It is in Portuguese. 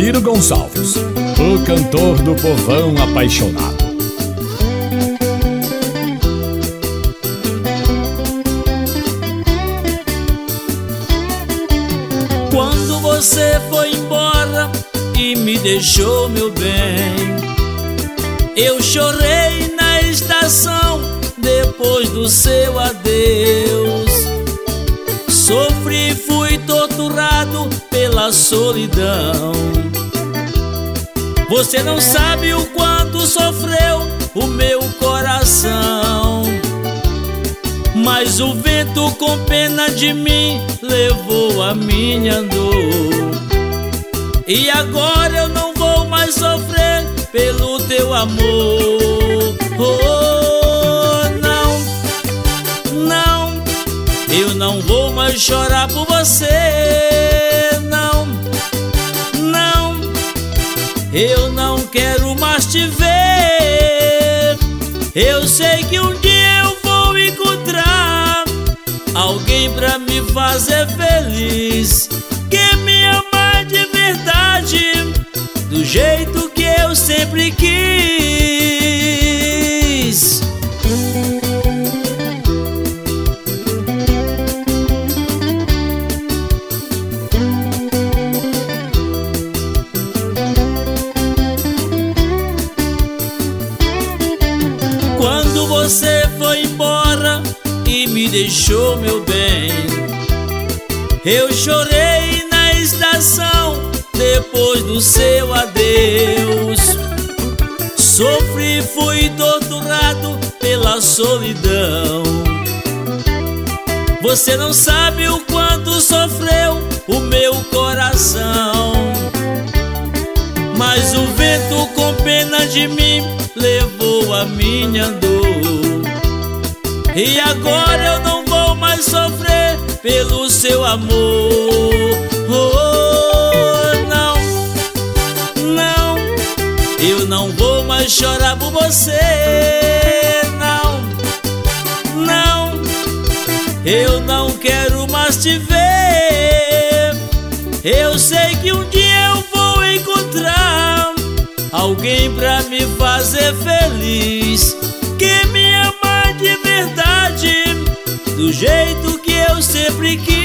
Ramiro Gonçalves, o cantor do povão apaixonado. Quando você foi embora e me deixou, meu bem, eu chorei na estação depois do seu adeus. Sofri, fui torturado pela solidão. Você não sabe o quanto sofreu o meu coração, mas o vento com pena de mim levou a minha dor. E agora eu não vou mais sofrer pelo teu amor. Oh, não, não, eu não vou mais chorar por você. Não, não, eu não quero mais te ver. Eu sei que um dia eu vou encontrar alguém pra me fazer feliz, que me ama de verdade, do jeito que eu sempre quis. Quando você foi embora e me deixou, meu bem, eu chorei na estação depois do seu adeus. Sofri, fui torturado pela solidão. Você não sabe o quanto sofreu o meu coração, mas o vento com pena de mim levou a minha dor. E agora eu não vou mais sofrer pelo seu amor. Oh, não, não, eu não vou mais chorar por você. Não, não, eu não quero mais te ver. Eu sei que um dia eu vou encontrar alguém pra me fazer feliz, que me ama de verdade, do jeito que eu sempre quis.